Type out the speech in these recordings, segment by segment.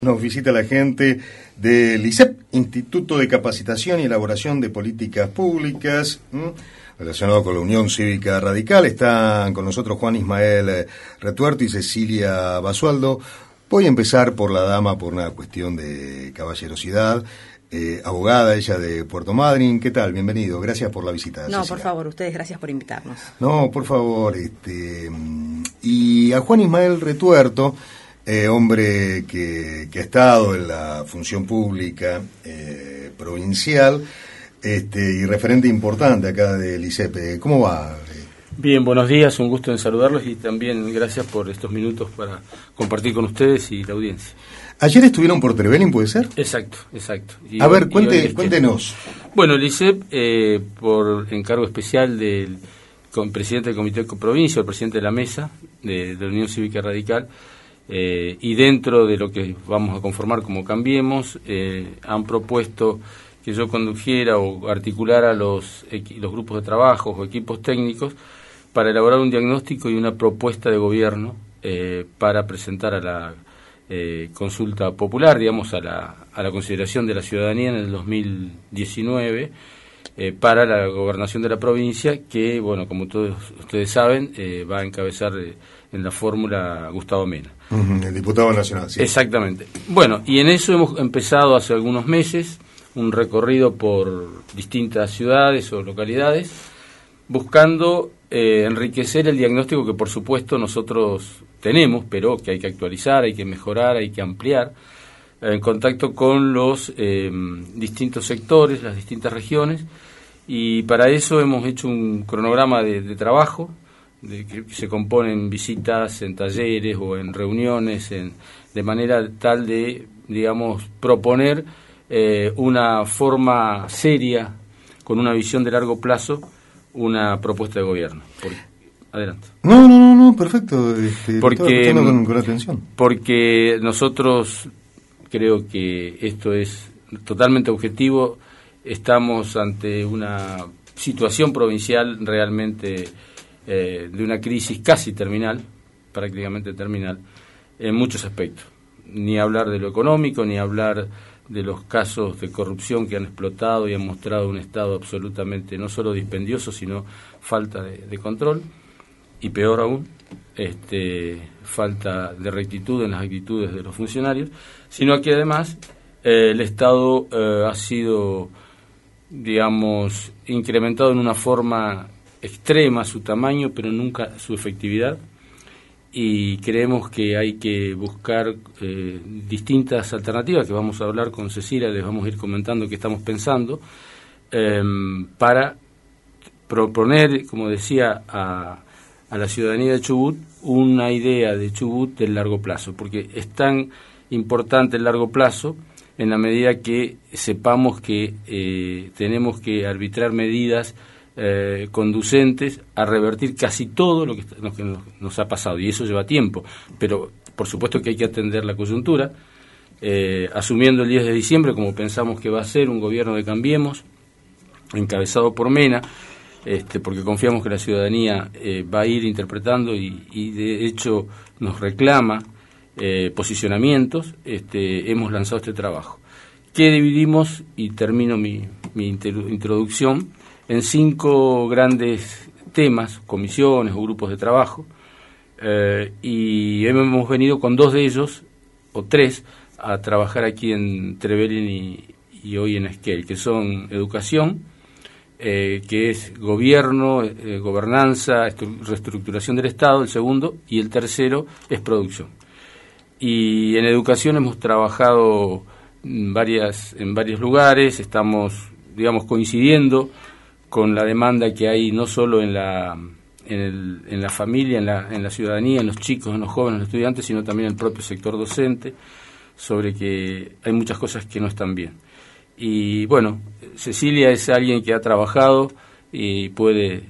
Nos visita la gente del ISEP, Instituto de Capacitación y Elaboración de Políticas Públicas, relacionado con la Unión Cívica Radical. Están con nosotros Juan Ismael Retuerto y Cecilia Basualdo. Voy a empezar por la dama por una cuestión de caballerosidad. Abogada, ella de Puerto Madryn. ¿Qué tal? Bienvenido. Gracias por la visita. No, Cecilia. por favor, ustedes, gracias por invitarnos. No, por favor. Y a Juan Ismael Retuerto, hombre que ha estado en la función pública provincial y referente importante acá del ISEP. ¿Cómo va? Bien, buenos días, un gusto en saludarlos y también gracias por estos minutos para compartir con ustedes y la audiencia. Ayer estuvieron por Trevelin, ¿puede ser? Exacto. A ver, cuéntenos. Bueno, el ISEP, por encargo especial del presidente del Comité de Provincia, el presidente de la mesa de la Unión Cívica Radical, y dentro de lo que vamos a conformar como Cambiemos, han propuesto que yo condujera o articulara los grupos de trabajo o equipos técnicos para elaborar un diagnóstico y una propuesta de gobierno para presentar a la consulta popular, digamos, a la consideración de la ciudadanía en el 2019 para la gobernación de la provincia, que, bueno, como todos ustedes saben, va a encabezar en la fórmula Gustavo Mena. El diputado nacional, sí. Exactamente. Bueno, y en eso hemos empezado hace algunos meses un recorrido por distintas ciudades o localidades, buscando enriquecer el diagnóstico que por supuesto nosotros tenemos, pero que hay que actualizar, hay que mejorar, hay que ampliar, en contacto con los distintos sectores, las distintas regiones, y para eso hemos hecho un cronograma de trabajo, que se compone en visitas, en talleres o en reuniones, de manera tal de, digamos, proponer una forma seria, con una visión de largo plazo, una propuesta de gobierno. Adelante. No, perfecto. Porque con atención. Porque nosotros, creo que esto es totalmente objetivo, estamos ante una situación provincial realmente de una crisis casi terminal, prácticamente terminal, en muchos aspectos. Ni hablar de lo económico, ni hablar de los casos de corrupción que han explotado y han mostrado un Estado absolutamente no solo dispendioso, sino falta de control, y peor aún, falta de rectitud en las actitudes de los funcionarios, sino que además el Estado ha sido, digamos, incrementado en una forma extrema su tamaño, pero nunca su efectividad, y creemos que hay que buscar distintas alternativas, que vamos a hablar con Cecilia, les vamos a ir comentando qué estamos pensando, para proponer, como decía, a la ciudadanía de Chubut una idea de Chubut del largo plazo, porque es tan importante el largo plazo en la medida que sepamos que tenemos que arbitrar medidas conducentes a revertir casi todo lo que nos ha pasado, y eso lleva tiempo, pero por supuesto que hay que atender la coyuntura, asumiendo el 10 de diciembre, como pensamos que va a ser, un gobierno de Cambiemos, encabezado por Mena, porque confiamos que la ciudadanía va a ir interpretando y de hecho nos reclama posicionamientos. Hemos lanzado este trabajo, que dividimos, y termino mi introducción, en 5 grandes temas, comisiones o grupos de trabajo, y hemos venido con 2 de ellos, o 3, a trabajar aquí en Trevelin y hoy en Esquel, que son educación, que es gobierno, gobernanza, reestructuración del Estado, el segundo, y el tercero es producción. Y en educación hemos trabajado en varios lugares, estamos, digamos, coincidiendo con la demanda que hay no solo en la familia, en la ciudadanía, en los chicos, en los jóvenes, en los estudiantes, sino también en el propio sector docente, sobre que hay muchas cosas que no están bien. Y bueno, Cecilia es alguien que ha trabajado y puede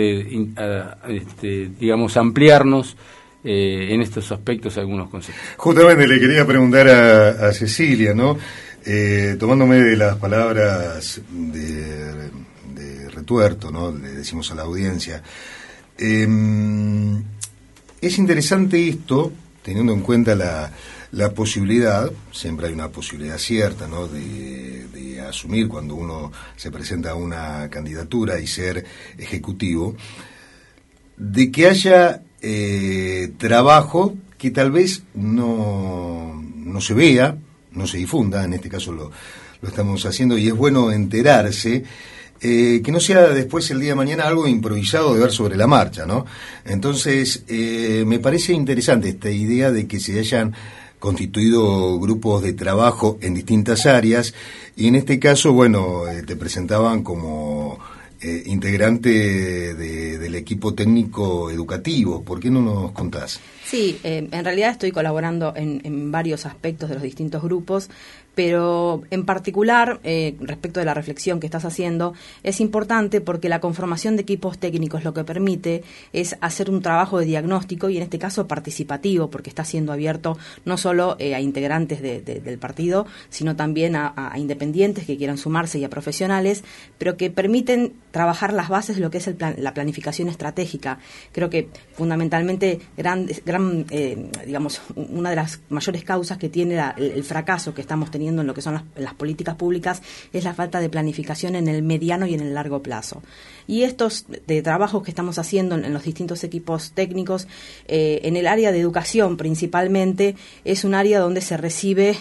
digamos, ampliarnos en estos aspectos algunos conceptos. Justamente le quería preguntar a Cecilia, ¿no? Tomándome de las palabras de Retuerto, ¿no? Le decimos a la audiencia. Es interesante esto, teniendo en cuenta la posibilidad, siempre hay una posibilidad cierta, ¿no?, de asumir cuando uno se presenta a una candidatura y ser ejecutivo, de que haya trabajo que tal vez no se vea, no se difunda, en este caso lo estamos haciendo y es bueno enterarse, que no sea después el día de mañana algo improvisado de ver sobre la marcha, ¿no? Entonces, me parece interesante esta idea de que se hayan constituido grupos de trabajo en distintas áreas y en este caso, bueno, te presentaban como integrante del equipo técnico educativo. ¿Por qué no nos contás? Sí, en realidad estoy colaborando en varios aspectos de los distintos grupos, pero en particular, respecto de la reflexión que estás haciendo, es importante porque la conformación de equipos técnicos lo que permite es hacer un trabajo de diagnóstico y en este caso participativo, porque está siendo abierto no solo a integrantes del partido, sino también a independientes que quieran sumarse y a profesionales, pero que permiten trabajar las bases de lo que es la planificación estratégica. Creo que fundamentalmente digamos, una de las mayores causas que tiene el fracaso que estamos teniendo en lo que son las políticas públicas es la falta de planificación en el mediano y en el largo plazo. Y estos de trabajos que estamos haciendo en los distintos equipos técnicos, en el área de educación principalmente, es un área donde se recibe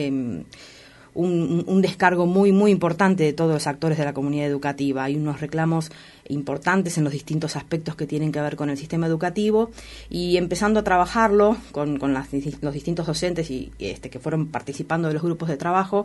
un descargo muy, muy importante de todos los actores de la comunidad educativa. Hay unos reclamos importantes en los distintos aspectos que tienen que ver con el sistema educativo y empezando a trabajarlo con los distintos docentes y que fueron participando de los grupos de trabajo,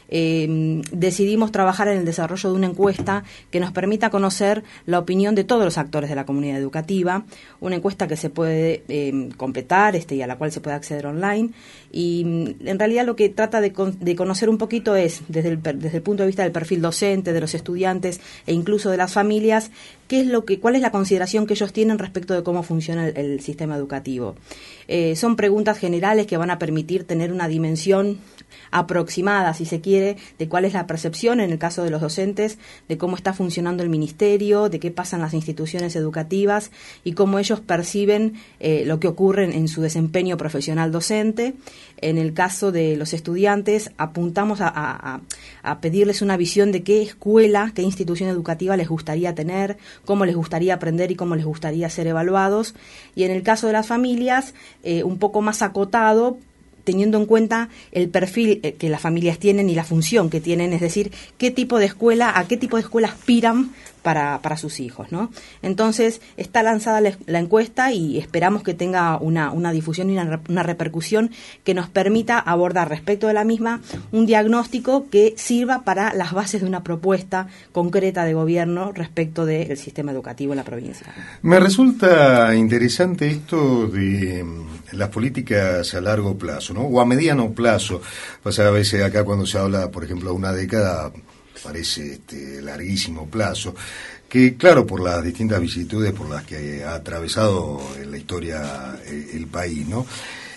decidimos trabajar en el desarrollo de una encuesta que nos permita conocer la opinión de todos los actores de la comunidad educativa, una encuesta que se puede completar y a la cual se puede acceder online y en realidad lo que trata de conocer un poquito es desde el punto de vista del perfil docente, de los estudiantes e incluso de las familias, cuál es la consideración que ellos tienen respecto de cómo funciona el sistema educativo. Son preguntas generales que van a permitir tener una dimensión aproximada, si se quiere, de cuál es la percepción en el caso de los docentes, de cómo está funcionando el ministerio, de qué pasa en las instituciones educativas y cómo ellos perciben lo que ocurre en su desempeño profesional docente. En el caso de los estudiantes, apuntamos a pedirles una visión de qué escuela, qué institución educativa les gustaría tener, cómo les gustaría aprender y cómo les gustaría ser evaluados. Y en el caso de las familias, un poco más acotado, teniendo en cuenta el perfil que las familias tienen y la función que tienen, es decir, a qué tipo de escuela aspiran para sus hijos, ¿no? Entonces, está lanzada la encuesta y esperamos que tenga una difusión y una repercusión que nos permita abordar respecto de la misma un diagnóstico que sirva para las bases de una propuesta concreta de gobierno respecto del sistema educativo en la provincia. Me resulta interesante esto de las políticas a largo plazo, ¿no? O a mediano plazo. Pasa a veces acá cuando se habla, por ejemplo, de una década, parece larguísimo plazo, que claro, por las distintas vicisitudes por las que ha atravesado en la historia el país, ¿no?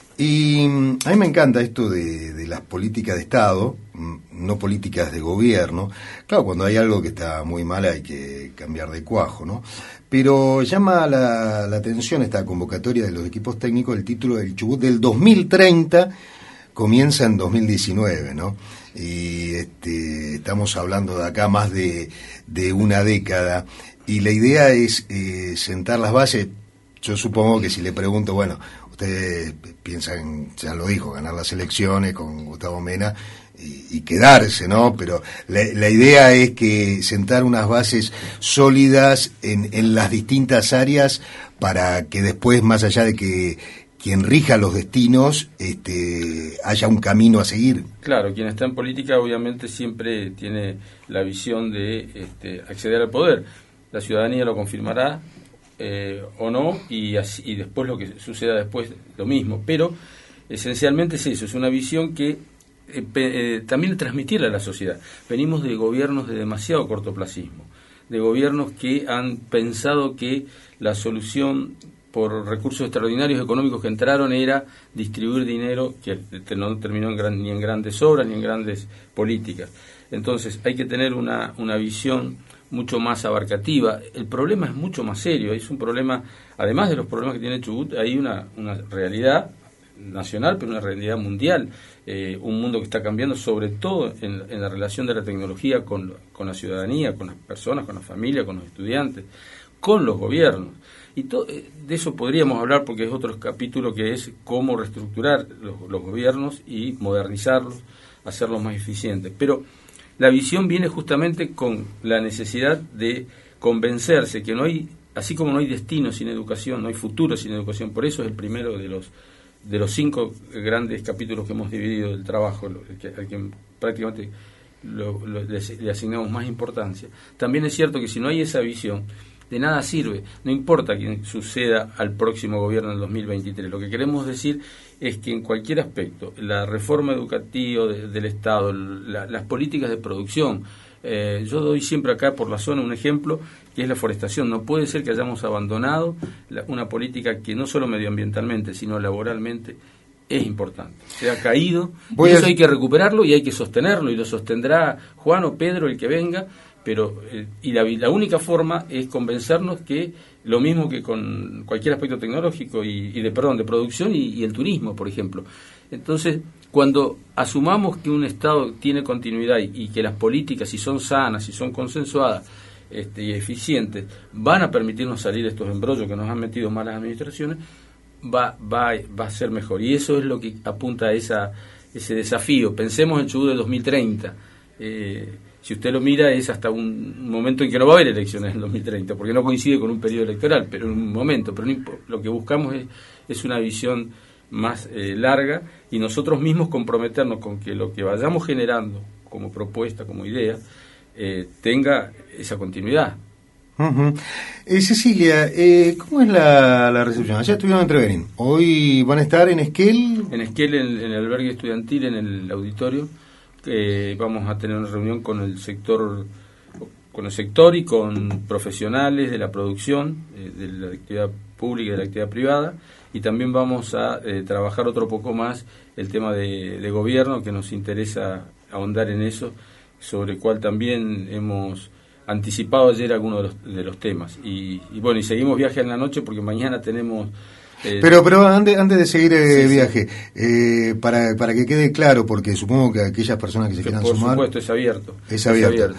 Y a mí me encanta esto de las políticas de Estado, no políticas de gobierno. Claro, cuando hay algo que está muy mal hay que cambiar de cuajo, ¿no? Pero llama la atención esta convocatoria de los equipos técnicos, el título del Chubut del 2030 comienza en 2019, ¿no? Y estamos hablando de acá más de una década y la idea es sentar las bases. Yo supongo que si le pregunto, bueno, ustedes piensan, ya lo dijo, ganar las elecciones con Gustavo Mena y quedarse, ¿no? Pero la idea es que sentar unas bases sólidas en las distintas áreas para que después, más allá de que quien rija los destinos, haya un camino a seguir. Claro, quien está en política obviamente siempre tiene la visión de acceder al poder. La ciudadanía lo confirmará o no, y después lo que suceda después lo mismo. Pero esencialmente es eso, es una visión que también transmitirla a la sociedad. Venimos de gobiernos de demasiado cortoplacismo, de gobiernos que han pensado que la solución por recursos extraordinarios económicos que entraron era distribuir dinero que no terminó ni en grandes obras ni en grandes políticas. Entonces hay que tener una visión mucho más abarcativa. El problema es mucho más serio, es un problema, además de los problemas que tiene Chubut, hay una realidad nacional, pero una realidad mundial, un mundo que está cambiando, sobre todo en la relación de la tecnología con la ciudadanía, con las personas, con la familia, con los estudiantes, con los gobiernos. Y de eso podríamos hablar, porque es otro capítulo, que es cómo reestructurar los gobiernos y modernizarlos, hacerlos más eficientes. Pero la visión viene justamente con la necesidad de convencerse que no hay, así como no hay destino sin educación, no hay futuro sin educación. Por eso es el primero de los 5 grandes capítulos que hemos dividido del trabajo, al que prácticamente le asignamos más importancia. También es cierto que si no hay esa visión, de nada sirve, no importa quién suceda al próximo gobierno en 2023. Lo que queremos decir es que en cualquier aspecto, la reforma educativa del Estado, las políticas de producción, yo doy siempre acá por la zona un ejemplo, que es la forestación. No puede ser que hayamos abandonado una política que no solo medioambientalmente, sino laboralmente es importante. Se ha caído, y eso hay que recuperarlo y hay que sostenerlo, y lo sostendrá Juan o Pedro, el que venga. Pero la única forma es convencernos que lo mismo que con cualquier aspecto tecnológico de producción y el turismo, por ejemplo. Entonces, cuando asumamos que un Estado tiene continuidad y que las políticas, si son sanas, si son consensuadas y eficientes, van a permitirnos salir de estos embrollos que nos han metido malas administraciones, va a ser mejor. Y eso es lo que apunta a ese desafío. Pensemos en Chubut de 2030. Si usted lo mira, es hasta un momento en que no va a haber elecciones en 2030, porque no coincide con un periodo electoral, pero en un momento. Pero lo que buscamos es una visión más larga, y nosotros mismos comprometernos con que lo que vayamos generando como propuesta, como idea, tenga esa continuidad. Uh-huh. Cecilia, ¿cómo es la recepción? Allá estuvieron en Treverín. ¿Hoy van a estar en Esquel? En Esquel, en el albergue estudiantil, en el auditorio. Vamos a tener una reunión con el sector y con profesionales de la producción, de la actividad pública y de la actividad privada, y también vamos a trabajar otro poco más el tema de gobierno, que nos interesa ahondar en eso, sobre el cual también hemos anticipado ayer algunos de los temas. Y bueno, y seguimos viaje en la noche, porque mañana tenemos... Pero antes de seguir viaje, para que quede claro, porque supongo que aquellas personas que se quieran sumar... Por supuesto, es abierto. Es abierto.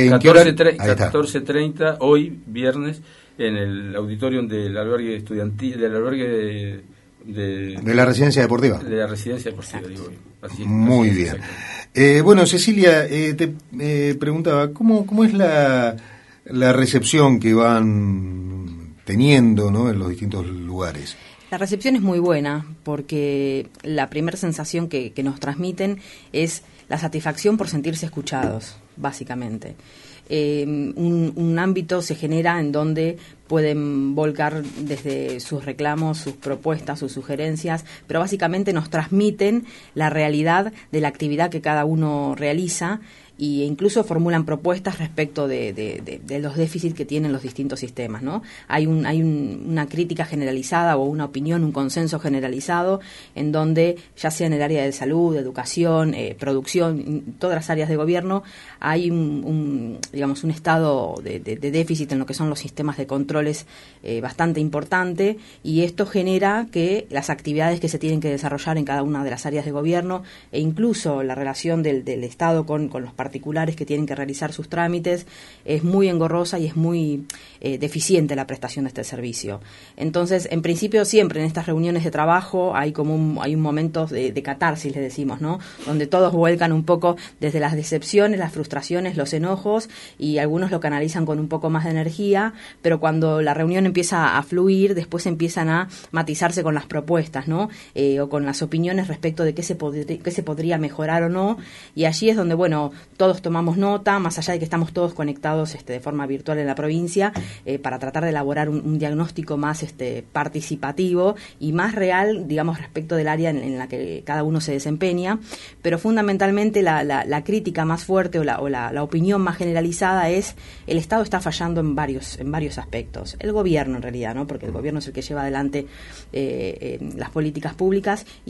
14:30 hoy, viernes, en el auditorium del albergue estudiantil, del albergue de la residencia deportiva. De la residencia deportiva, digo. Muy bien. Bueno, Cecilia, te preguntaba, ¿cómo es la recepción que van teniendo, ¿no?, en los distintos lugares? La recepción es muy buena, porque la primera sensación que nos transmiten es la satisfacción por sentirse escuchados, básicamente. Un ámbito se genera en donde pueden volcar desde sus reclamos, sus propuestas, sus sugerencias, pero básicamente nos transmiten la realidad de la actividad que cada uno realiza, e incluso formulan propuestas respecto de los déficits que tienen los distintos sistemas, ¿no? Hay una crítica generalizada o una opinión, un consenso generalizado, en donde, ya sea en el área de salud, educación, producción, en todas las áreas de gobierno, hay un estado de déficit en lo que son los sistemas de controles bastante importante, y esto genera que las actividades que se tienen que desarrollar en cada una de las áreas de gobierno, e incluso la relación del Estado con los particulares que tienen que realizar sus trámites, es muy engorrosa y es muy deficiente la prestación de este servicio. Entonces, en principio, siempre en estas reuniones de trabajo hay un momento de catarsis, le decimos, ¿no?, donde todos vuelcan un poco desde las decepciones, las frustraciones, los enojos, y algunos lo canalizan con un poco más de energía, pero cuando la reunión empieza a fluir, después empiezan a matizarse con las propuestas, ¿no?, o con las opiniones respecto de qué se podría mejorar o no, y allí es donde, bueno, todos tomamos nota, más allá de que estamos todos conectados de forma virtual en la provincia, para tratar de elaborar un diagnóstico más participativo y más real, digamos, respecto del área en la que cada uno se desempeña. Pero fundamentalmente la crítica más fuerte o la opinión más generalizada es: el Estado está fallando en varios aspectos. El gobierno, en realidad, ¿no?, porque el gobierno es el que lleva adelante las políticas públicas, y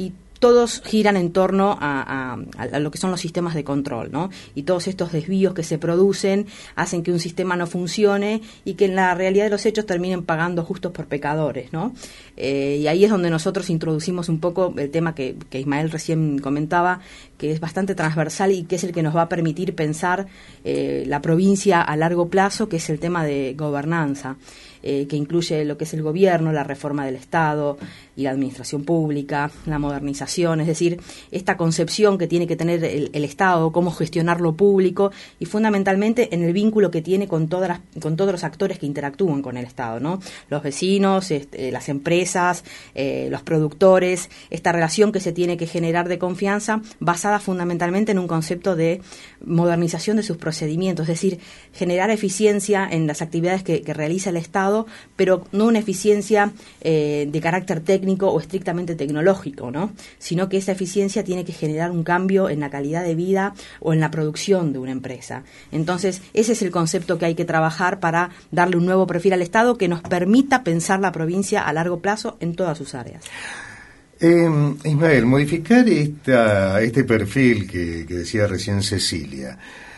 todos giran en torno a lo que son los sistemas de control, ¿no? Y todos estos desvíos que se producen hacen que un sistema no funcione y que en la realidad de los hechos terminen pagando justos por pecadores, ¿no? Y ahí es donde nosotros introducimos un poco el tema que Ismael recién comentaba, que es bastante transversal y que es el que nos va a permitir pensar la provincia a largo plazo, que es el tema de gobernanza, que incluye lo que es el gobierno, la reforma del Estado y la administración pública, la modernización, es decir, esta concepción que tiene que tener el Estado, cómo gestionar lo público y fundamentalmente en el vínculo que tiene con todos los actores que interactúan con el Estado, ¿no? Los vecinos, las empresas, los productores, esta relación que se tiene que generar de confianza basada fundamentalmente en un concepto de modernización de sus procedimientos, es decir, generar eficiencia en las actividades que realiza el Estado, pero no una eficiencia de carácter técnico o estrictamente tecnológico, ¿no? Sino que esa eficiencia tiene que generar un cambio en la calidad de vida o en la producción de una empresa. Entonces, ese es el concepto que hay que trabajar para darle un nuevo perfil al Estado que nos permita pensar la provincia a largo plazo en todas sus áreas. Ismael, modificar este perfil que decía recién Cecilia,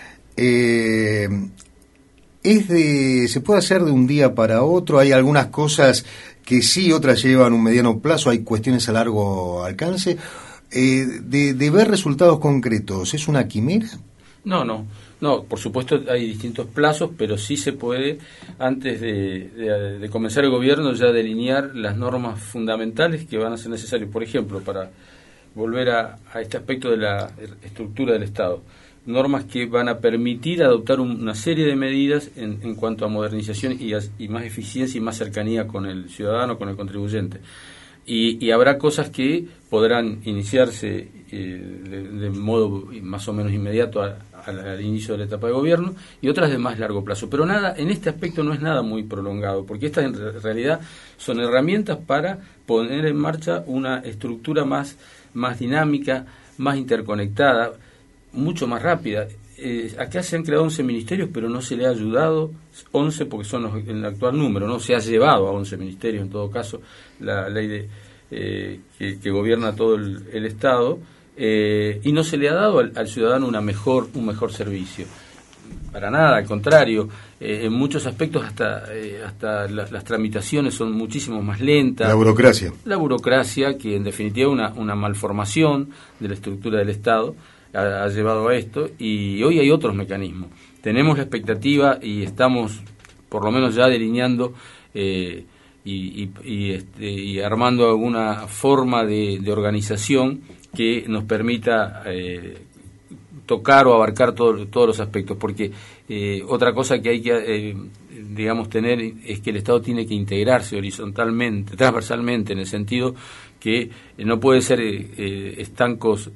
¿se puede hacer de un día para otro? ¿Hay algunas cosas que sí, otras llevan un mediano plazo? ¿Hay cuestiones a largo alcance? De ver resultados concretos, ¿es una quimera? No, por supuesto hay distintos plazos, pero sí se puede, antes de comenzar el gobierno, ya delinear las normas fundamentales que van a ser necesarias. Por ejemplo, para volver a este aspecto de la estructura del Estado, normas que van a permitir adoptar una serie de medidas en cuanto a modernización y más eficiencia y más cercanía con el ciudadano, con el contribuyente. Y habrá cosas que podrán iniciarse de modo más o menos inmediato al inicio de la etapa de gobierno y otras de más largo plazo. Pero nada, en este aspecto no es nada muy prolongado, porque estas en realidad son herramientas para poner en marcha una estructura más dinámica, más interconectada, mucho más rápida. Acá se han creado 11 ministerios, pero no se le ha ayudado 11 porque son el actual número, no se ha llevado a 11 ministerios en todo caso la ley que gobierna todo el Estado, y no se le ha dado al ciudadano un mejor servicio. Para nada, al contrario, en muchos aspectos hasta las tramitaciones son muchísimo más lentas. La burocracia, que en definitiva una malformación de la estructura del Estado ha llevado a esto, y hoy hay otros mecanismos. Tenemos la expectativa y estamos por lo menos ya delineando y armando alguna forma de organización que nos permita tocar o abarcar todos los aspectos, porque otra cosa que hay que tener es que el Estado tiene que integrarse horizontalmente, transversalmente, en el sentido que no puede ser estancos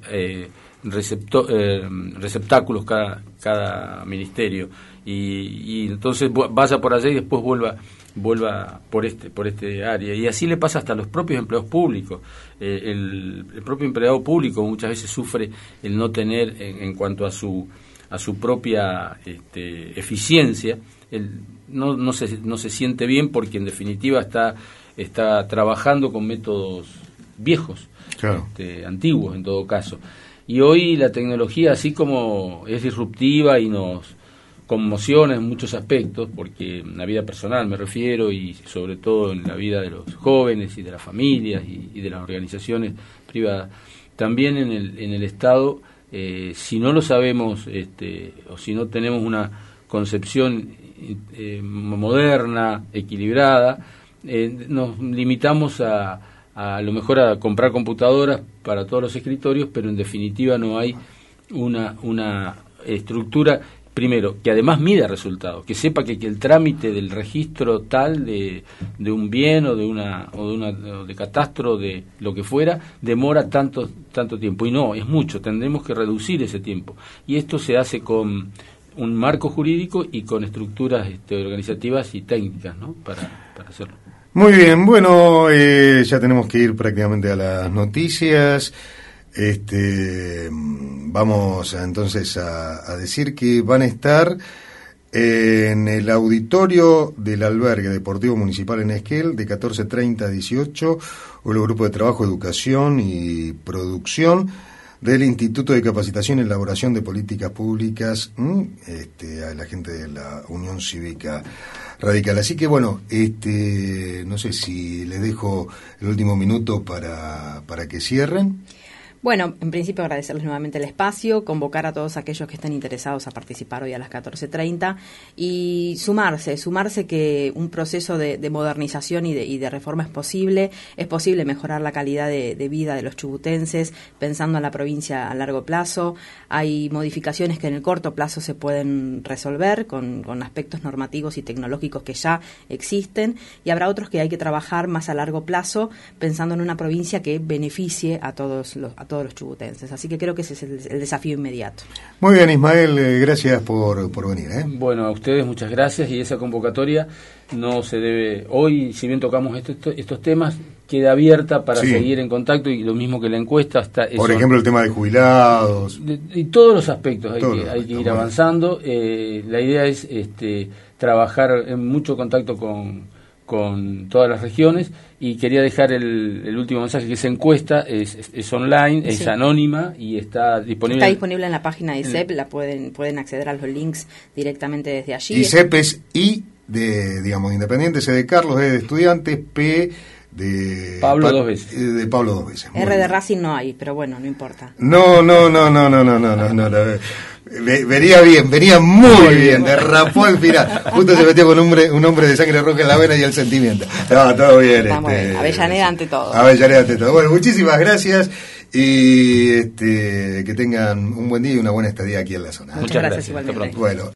receptáculos cada ministerio, y entonces vaya por allá y después vuelva por este área, y así le pasa hasta a los propios empleados públicos. El propio empleado público muchas veces sufre el no tener en cuanto a su propia eficiencia, no se siente bien porque en definitiva está trabajando con métodos viejos, claro, antiguos en todo caso. Y hoy la tecnología, así como es disruptiva y nos conmociona en muchos aspectos, porque en la vida personal me refiero, y sobre todo en la vida de los jóvenes y de las familias y de las organizaciones privadas, también en el Estado, si no lo sabemos o si no tenemos una concepción moderna, equilibrada, nos limitamos a lo mejor a comprar computadoras para todos los escritorios, pero en definitiva no hay una estructura, primero, que además mida resultados, que sepa que el trámite del registro tal de un bien o de catastro, de lo que fuera, demora tanto tiempo, y no, es mucho, tendremos que reducir ese tiempo, y esto se hace con un marco jurídico y con estructuras organizativas y técnicas, ¿no?, para hacerlo. Muy bien, bueno, ya tenemos que ir prácticamente a las noticias. Vamos entonces a decir que van a estar en el auditorio del Albergue Deportivo Municipal en Esquel, de 14:30 a 18, o el Grupo de Trabajo, Educación y Producción del Instituto de Capacitación y Elaboración de Políticas Públicas, a la gente de la Unión Cívica Radical. Así que bueno, no sé si les dejo el último minuto para que cierren. Bueno, en principio agradecerles nuevamente el espacio, convocar a todos aquellos que estén interesados a participar hoy a las 14:30 y sumarse que un proceso de modernización y de reforma es posible mejorar la calidad de vida de los chubutenses, pensando en la provincia a largo plazo. Hay modificaciones que en el corto plazo se pueden resolver con aspectos normativos y tecnológicos que ya existen, y habrá otros que hay que trabajar más a largo plazo, pensando en una provincia que beneficie a todos los chubutenses. Así que creo que ese es el desafío inmediato. Muy bien, Ismael, gracias por venir. Bueno, a ustedes muchas gracias, y esa convocatoria no se debe, hoy si bien tocamos estos temas, queda abierta para seguir en contacto, y lo mismo que la encuesta. Por ejemplo, el tema de jubilados. Y todos los aspectos hay que ir avanzando. La idea es trabajar en mucho contacto con todas las regiones, y quería dejar el último mensaje, que esa encuesta es online, es anónima y está disponible. Está disponible en la página de ISEP, pueden acceder a los links directamente desde allí. ISEP es I de Independiente, C de Carlos, E de Estudiantes, P de Pablo dos veces. De Pablo dos veces. R de Racing no hay, pero bueno, no importa. No. Venía muy bien, derrapó al final. Justo se metió con un hombre de sangre roja en la vena y el sentimiento. No, todo bien. Avellaneda ante todo. Avellaneda ante todo. Bueno, muchísimas gracias, y que tengan un buen día y una buena estadía aquí en la zona. Muchas gracias igualmente. Bueno.